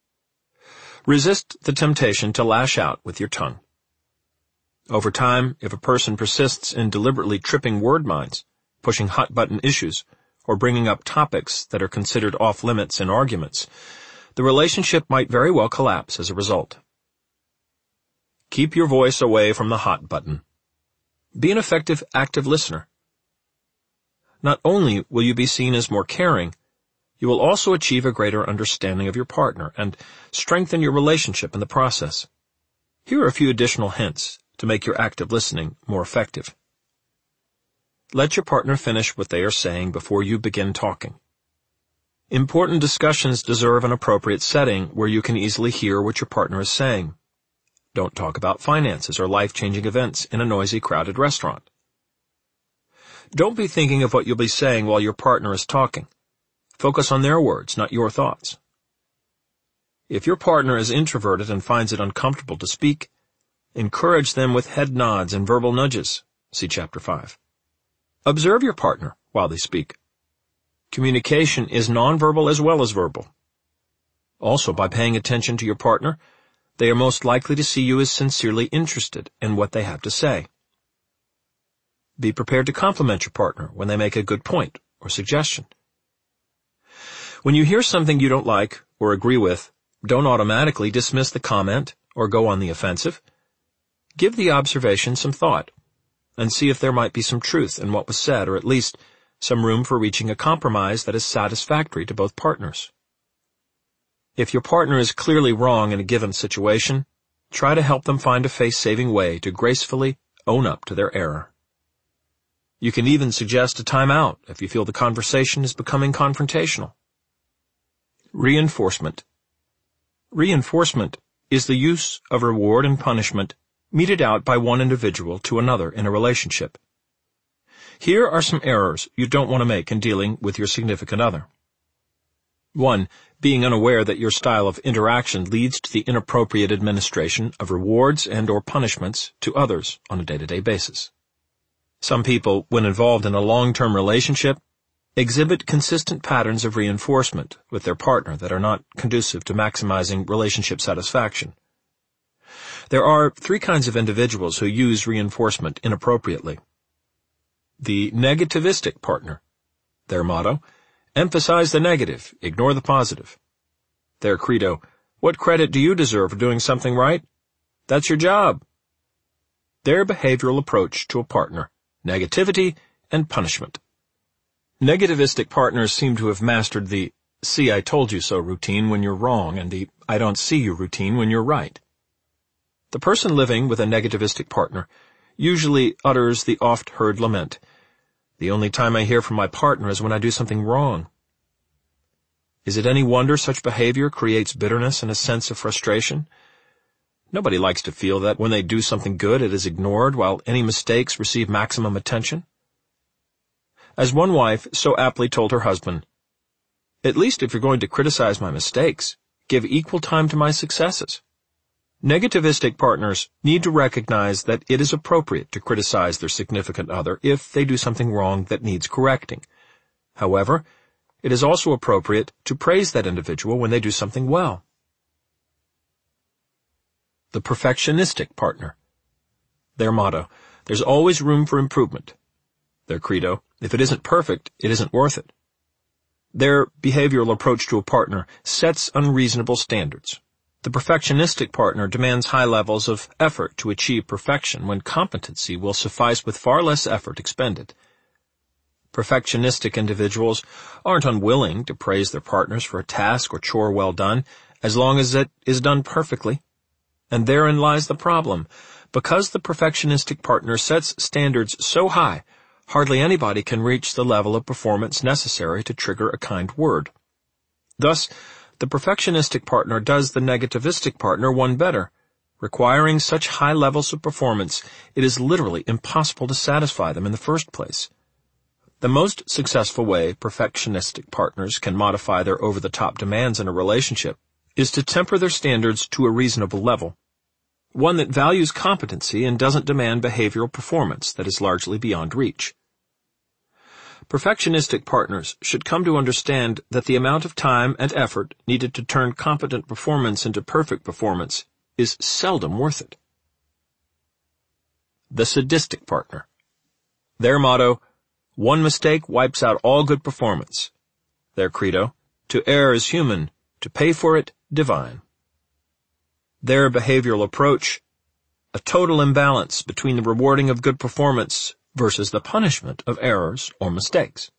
Resist the temptation to lash out with your tongue. Over time, if a person persists in deliberately tripping word mines, pushing hot-button issues, or bringing up topics that are considered off-limits in arguments, the relationship might very well collapse as a result. Keep your voice away from the hot button. Be an effective, active listener. Not only will you be seen as more caring, you will also achieve a greater understanding of your partner and strengthen your relationship in the process. Here are a few additional hints to make your active listening more effective. Let your partner finish what they are saying before you begin talking. Important discussions deserve an appropriate setting where you can easily hear what your partner is saying. Don't talk about finances or life-changing events in a noisy, crowded restaurant. Don't be thinking of what you'll be saying while your partner is talking. Focus on their words, not your thoughts. If your partner is introverted and finds it uncomfortable to speak, encourage them with head nods and verbal nudges. See Chapter five. Observe your partner while they speak. Communication is nonverbal as well as verbal. Also, by paying attention to your partner, they are most likely to see you as sincerely interested in what they have to say. Be prepared to compliment your partner when they make a good point or suggestion. When you hear something you don't like or agree with, don't automatically dismiss the comment or go on the offensive. Give the observation some thought and see if there might be some truth in what was said, or at least some room for reaching a compromise that is satisfactory to both partners. If your partner is clearly wrong in a given situation, try to help them find a face-saving way to gracefully own up to their error. You can even suggest a timeout if you feel the conversation is becoming confrontational. Reinforcement. Reinforcement is the use of reward and punishment meted out by one individual to another in a relationship. Here are some errors you don't want to make in dealing with your significant other. One, being unaware that your style of interaction leads to the inappropriate administration of rewards and or punishments to others on a day-to-day basis. Some people, when involved in a long-term relationship, exhibit consistent patterns of reinforcement with their partner that are not conducive to maximizing relationship satisfaction. There are three kinds of individuals who use reinforcement inappropriately. The negativistic partner. Their motto, emphasize the negative, ignore the positive. Their credo, what credit do you deserve for doing something right? That's your job. Their behavioral approach to a partner, negativity and punishment. Negativistic partners seem to have mastered the see I told you so routine when you're wrong and the I don't see you routine when you're right. The person living with a negativistic partner usually utters the oft-heard lament, the only time I hear from my partner is when I do something wrong. Is it any wonder such behavior creates bitterness and a sense of frustration? Nobody likes to feel that when they do something good it is ignored while any mistakes receive maximum attention. As one wife so aptly told her husband, at least if you're going to criticize my mistakes, give equal time to my successes. Negativistic partners need to recognize that it is appropriate to criticize their significant other if they do something wrong that needs correcting. However, it is also appropriate to praise that individual when they do something well. The perfectionistic partner. Their motto, there's always room for improvement. Their credo, if it isn't perfect, it isn't worth it. Their behavioral approach to a partner sets unreasonable standards. The perfectionistic partner demands high levels of effort to achieve perfection when competency will suffice with far less effort expended. Perfectionistic individuals aren't unwilling to praise their partners for a task or chore well done, as long as it is done perfectly. And therein lies the problem. Because the perfectionistic partner sets standards so high, hardly anybody can reach the level of performance necessary to trigger a kind word. Thus, the perfectionistic partner does the negativistic partner one better. Requiring such high levels of performance, it is literally impossible to satisfy them in the first place. The most successful way perfectionistic partners can modify their over-the-top demands in a relationship is to temper their standards to a reasonable level, one that values competency and doesn't demand behavioral performance that is largely beyond reach. Perfectionistic partners should come to understand that the amount of time and effort needed to turn competent performance into perfect performance is seldom worth it. The sadistic partner. Their motto, one mistake wipes out all good performance. Their credo, to err is human, to pay for it, divine. Their behavioral approach, a total imbalance between the rewarding of good performance versus the punishment of errors or mistakes.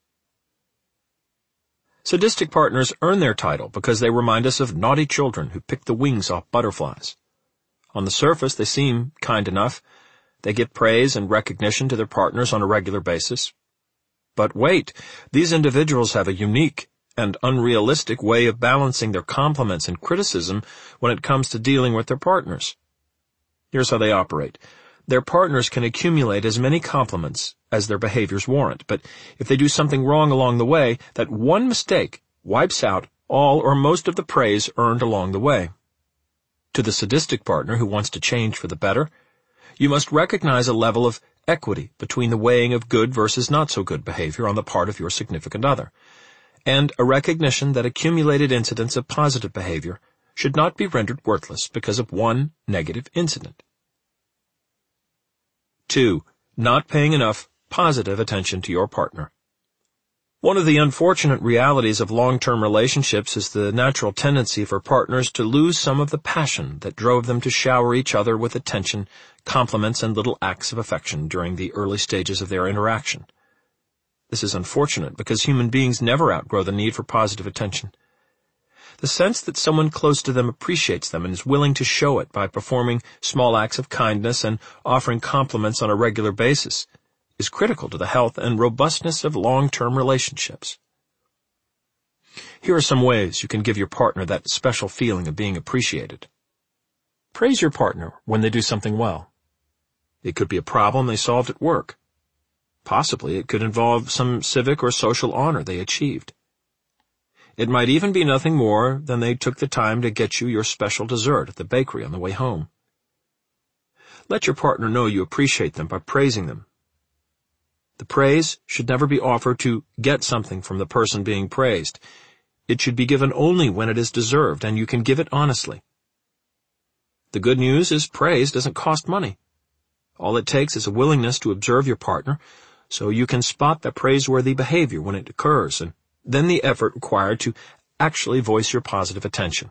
Sadistic partners earn their title because they remind us of naughty children who pick the wings off butterflies. On the surface, they seem kind enough. They give praise and recognition to their partners on a regular basis. But wait, these individuals have a unique and unrealistic way of balancing their compliments and criticism when it comes to dealing with their partners. Here's how they operate. Their partners can accumulate as many compliments as their behaviors warrant, but if they do something wrong along the way, that one mistake wipes out all or most of the praise earned along the way. To the sadistic partner who wants to change for the better, you must recognize a level of equity between the weighing of good versus not so good behavior on the part of your significant other, and a recognition that accumulated incidents of positive behavior should not be rendered worthless because of one negative incident. Two, not paying enough positive attention to your partner. One of the unfortunate realities of long-term relationships is the natural tendency for partners to lose some of the passion that drove them to shower each other with attention, compliments, and little acts of affection during the early stages of their interaction. This is unfortunate because human beings never outgrow the need for positive attention. The sense that someone close to them appreciates them and is willing to show it by performing small acts of kindness and offering compliments on a regular basis is critical to the health and robustness of long-term relationships. Here are some ways you can give your partner that special feeling of being appreciated. Praise your partner when they do something well. It could be a problem they solved at work. Possibly it could involve some civic or social honor they achieved. It might even be nothing more than they took the time to get you your special dessert at the bakery on the way home. Let your partner know you appreciate them by praising them. The praise should never be offered to get something from the person being praised. It should be given only when it is deserved, and you can give it honestly. The good news is praise doesn't cost money. All it takes is a willingness to observe your partner so you can spot the praiseworthy behavior when it occurs, and then the effort required to actually voice your positive attention.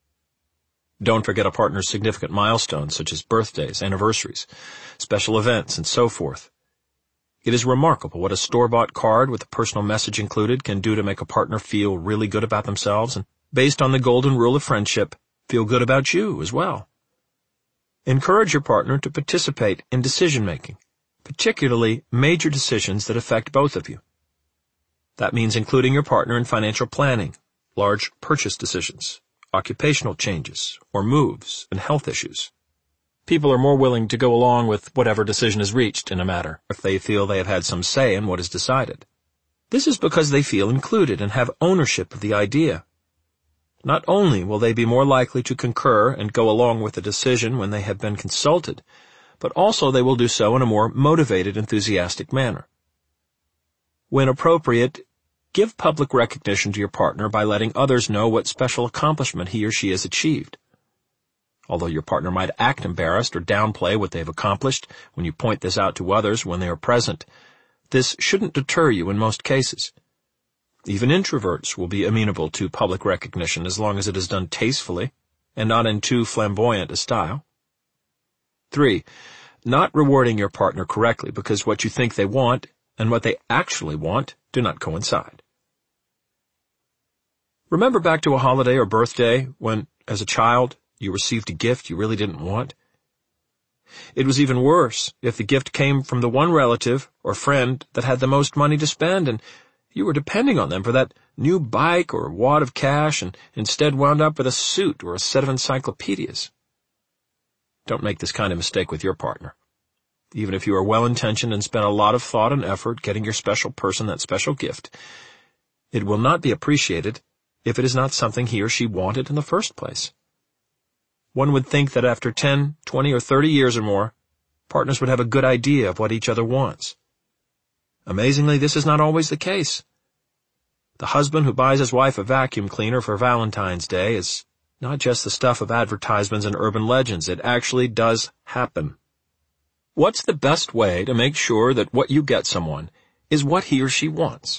Don't forget a partner's significant milestones such as birthdays, anniversaries, special events, and so forth. It is remarkable what a store-bought card with a personal message included can do to make a partner feel really good about themselves and, based on the golden rule of friendship, feel good about you as well. Encourage your partner to participate in decision-making, particularly major decisions that affect both of you. That means including your partner in financial planning, large purchase decisions, occupational changes, or moves, and health issues. People are more willing to go along with whatever decision is reached in a matter if they feel they have had some say in what is decided. This is because they feel included and have ownership of the idea. Not only will they be more likely to concur and go along with the decision when they have been consulted, but also they will do so in a more motivated, enthusiastic manner. When appropriate, give public recognition to your partner by letting others know what special accomplishment he or she has achieved. Although your partner might act embarrassed or downplay what they have accomplished when you point this out to others when they are present, this shouldn't deter you in most cases. Even introverts will be amenable to public recognition as long as it is done tastefully and not in too flamboyant a style. Three, not rewarding your partner correctly because what you think they want and what they actually want do not coincide. Remember back to a holiday or birthday when, as a child, you received a gift you really didn't want. It was even worse if the gift came from the one relative or friend that had the most money to spend, and you were depending on them for that new bike or wad of cash, and instead wound up with a suit or a set of encyclopedias. Don't make this kind of mistake with your partner. Even if you are well-intentioned and spent a lot of thought and effort getting your special person that special gift, it will not be appreciated if it is not something he or she wanted in the first place. One would think that after ten, twenty, or thirty years or more, partners would have a good idea of what each other wants. Amazingly, this is not always the case. The husband who buys his wife a vacuum cleaner for Valentine's Day is not just the stuff of advertisements and urban legends. It actually does happen. What's the best way to make sure that what you get someone is what he or she wants?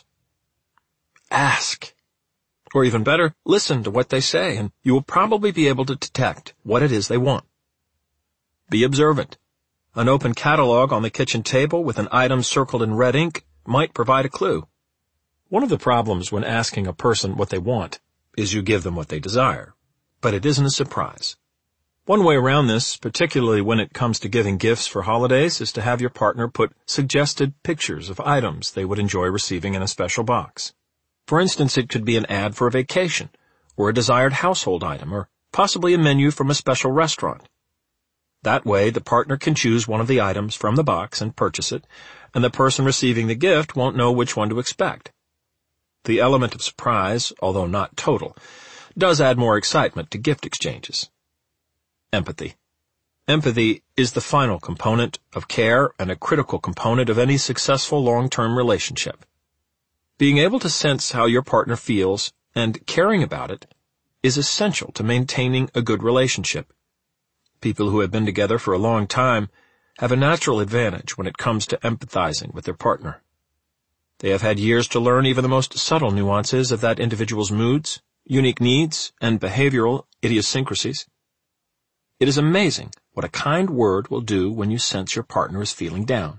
Ask. Or even better, listen to what they say, and you will probably be able to detect what it is they want. Be observant. An open catalog on the kitchen table with an item circled in red ink might provide a clue. One of the problems when asking a person what they want is you give them what they desire, but it isn't a surprise. One way around this, particularly when it comes to giving gifts for holidays, is to have your partner put suggested pictures of items they would enjoy receiving in a special box. For instance, it could be an ad for a vacation, or a desired household item, or possibly a menu from a special restaurant. That way, the partner can choose one of the items from the box and purchase it, and the person receiving the gift won't know which one to expect. The element of surprise, although not total, does add more excitement to gift exchanges. Empathy. Empathy is the final component of care and a critical component of any successful long-term relationship. Being able to sense how your partner feels and caring about it is essential to maintaining a good relationship. People who have been together for a long time have a natural advantage when it comes to empathizing with their partner. They have had years to learn even the most subtle nuances of that individual's moods, unique needs, and behavioral idiosyncrasies. It is amazing what a kind word will do when you sense your partner is feeling down.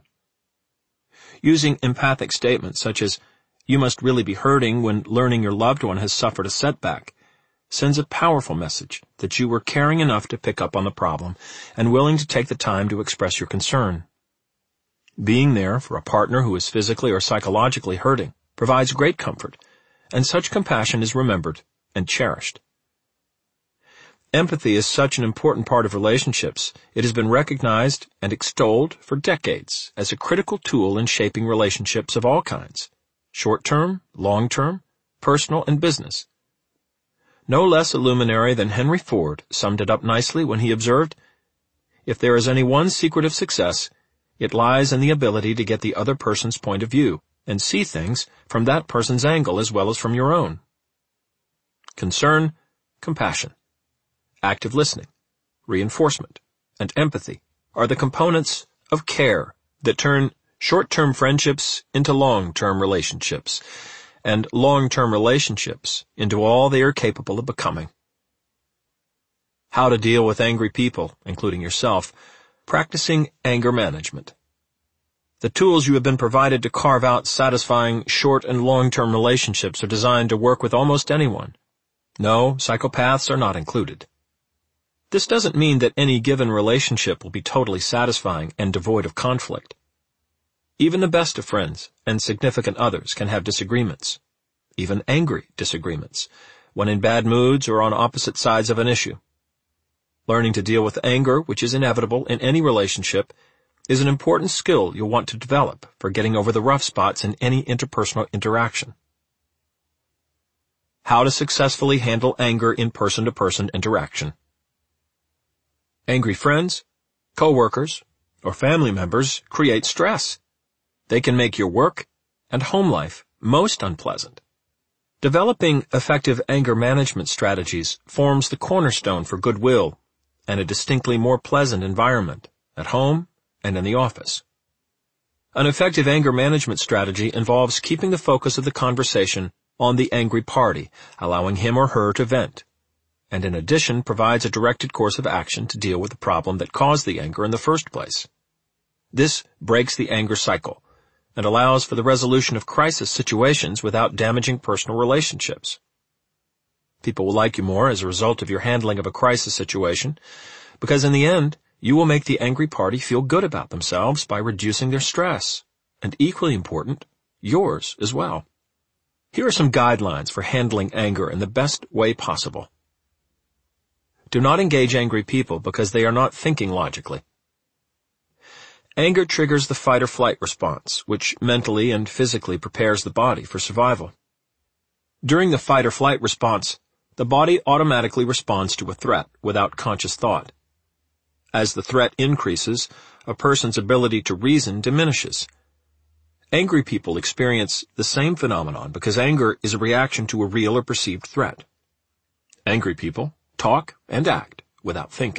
Using empathic statements such as, "You must really be hurting when learning your loved one has suffered a setback," sends a powerful message that you were caring enough to pick up on the problem and willing to take the time to express your concern. Being there for a partner who is physically or psychologically hurting provides great comfort, and such compassion is remembered and cherished. Empathy is such an important part of relationships, it has been recognized and extolled for decades as a critical tool in shaping relationships of all kinds, short-term, long-term, personal, and business. No less a luminary than Henry Ford summed it up nicely when he observed, "If there is any one secret of success, it lies in the ability to get the other person's point of view and see things from that person's angle as well as from your own." Concern, compassion, active listening, reinforcement, and empathy are the components of care that turn short-term friendships into long-term relationships, and long-term relationships into all they are capable of becoming. How to deal with angry people, including yourself. Practicing anger management. The tools you have been provided to carve out satisfying short and long-term relationships are designed to work with almost anyone. No, psychopaths are not included. This doesn't mean that any given relationship will be totally satisfying and devoid of conflict. Even the best of friends and significant others can have disagreements, even angry disagreements, when in bad moods or on opposite sides of an issue. Learning to deal with anger, which is inevitable in any relationship, is an important skill you'll want to develop for getting over the rough spots in any interpersonal interaction. How to successfully handle anger in person-to-person interaction. Angry friends, co-workers, or family members create stress. They can make your work and home life most unpleasant. Developing effective anger management strategies forms the cornerstone for goodwill and a distinctly more pleasant environment at home and in the office. An effective anger management strategy involves keeping the focus of the conversation on the angry party, allowing him or her to vent, and in addition provides a directed course of action to deal with the problem that caused the anger in the first place. This breaks the anger cycle and allows for the resolution of crisis situations without damaging personal relationships. People will like you more as a result of your handling of a crisis situation, because in the end, you will make the angry party feel good about themselves by reducing their stress, and equally important, yours as well. Here are some guidelines for handling anger in the best way possible. Do not engage angry people because they are not thinking logically. Anger triggers the fight-or-flight response, which mentally and physically prepares the body for survival. During the fight-or-flight response, the body automatically responds to a threat without conscious thought. As the threat increases, a person's ability to reason diminishes. Angry people experience the same phenomenon because anger is a reaction to a real or perceived threat. Angry people talk and act without thinking.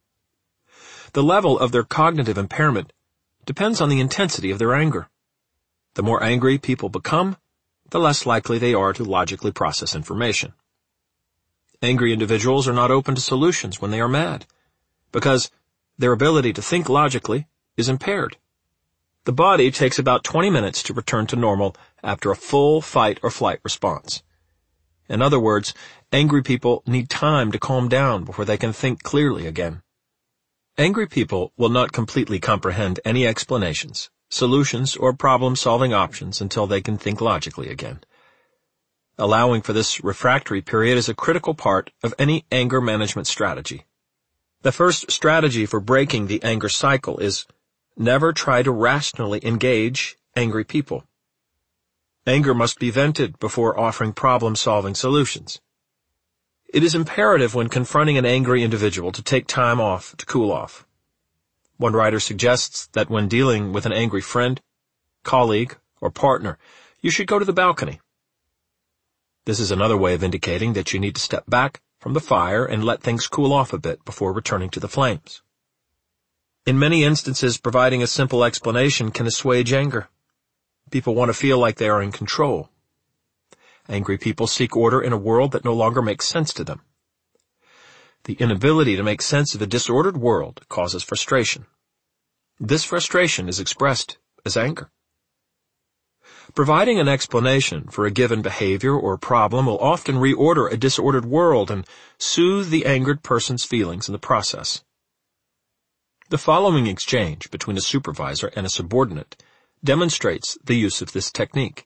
The level of their cognitive impairment depends on the intensity of their anger. The more angry people become, the less likely they are to logically process information. Angry individuals are not open to solutions when they are mad, because their ability to think logically is impaired. The body takes about twenty minutes to return to normal after a full fight or flight response. In other words, angry people need time to calm down before they can think clearly again. Angry people will not completely comprehend any explanations, solutions, or problem-solving options until they can think logically again. Allowing for this refractory period is a critical part of any anger management strategy. The first strategy for breaking the anger cycle is never try to rationally engage angry people. Anger must be vented before offering problem-solving solutions. It is imperative when confronting an angry individual to take time off to cool off. One writer suggests that when dealing with an angry friend, colleague, or partner, you should go to the balcony. This is another way of indicating that you need to step back from the fire and let things cool off a bit before returning to the flames. In many instances, providing a simple explanation can assuage anger. People want to feel like they are in control. Angry people seek order in a world that no longer makes sense to them. The inability to make sense of a disordered world causes frustration. This frustration is expressed as anger. Providing an explanation for a given behavior or problem will often reorder a disordered world and soothe the angered person's feelings in the process. The following exchange between a supervisor and a subordinate demonstrates the use of this technique.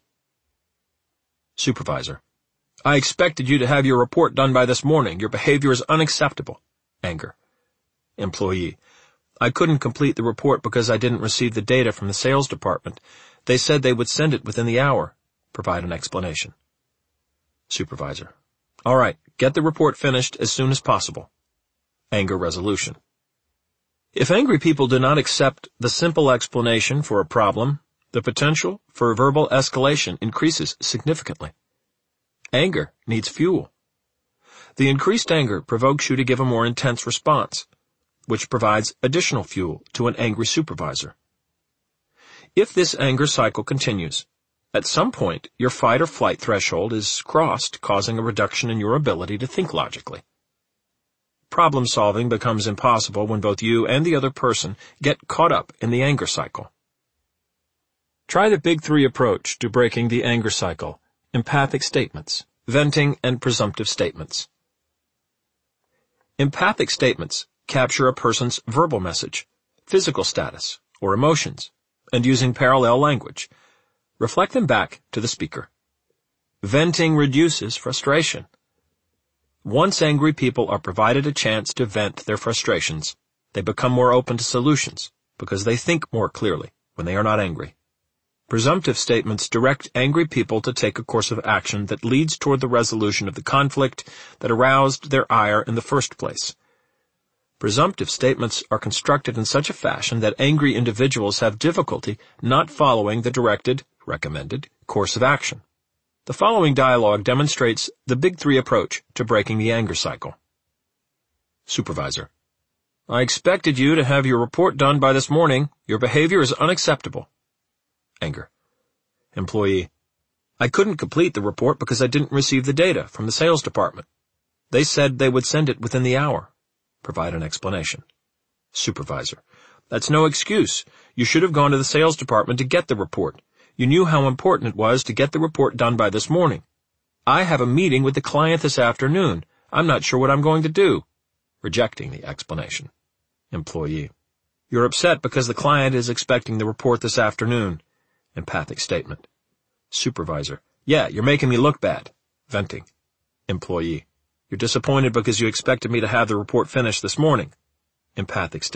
Supervisor: I expected you to have your report done by this morning. Your behavior is unacceptable. Anger. Employee: I couldn't complete the report because I didn't receive the data from the sales department. They said they would send it within the hour. Provide an explanation. Supervisor: All right, get the report finished as soon as possible. Anger resolution. If angry people do not accept the simple explanation for a problem, the potential for verbal escalation increases significantly. Anger needs fuel. The increased anger provokes you to give a more intense response, which provides additional fuel to an angry supervisor. If this anger cycle continues, at some point your fight or flight threshold is crossed, causing a reduction in your ability to think logically. Problem solving becomes impossible when both you and the other person get caught up in the anger cycle. Try the Big Three approach to breaking the anger cycle: empathic statements, venting, and presumptive statements. Empathic statements capture a person's verbal message, physical status, or emotions, and using parallel language, reflect them back to the speaker. Venting reduces frustration. Once angry people are provided a chance to vent their frustrations, they become more open to solutions because they think more clearly when they are not angry. Presumptive statements direct angry people to take a course of action that leads toward the resolution of the conflict that aroused their ire in the first place. Presumptive statements are constructed in such a fashion that angry individuals have difficulty not following the directed, recommended course of action. The following dialogue demonstrates the Big Three approach to breaking the anger cycle. Supervisor: I expected you to have your report done by this morning. Your behavior is unacceptable. Anger. Employee: I couldn't complete the report because I didn't receive the data from the sales department. They said they would send it within the hour. Provide an explanation. Supervisor: That's no excuse. You should have gone to the sales department to get the report. You knew how important it was to get the report done by this morning. I have a meeting with the client this afternoon. I'm not sure what I'm going to do. Rejecting the explanation. Employee. You're upset because the client is expecting the report this afternoon. Empathic statement. Supervisor. Yeah, you're making me look bad. Venting. Employee. You're disappointed because you expected me to have the report finished this morning. Empathic statement.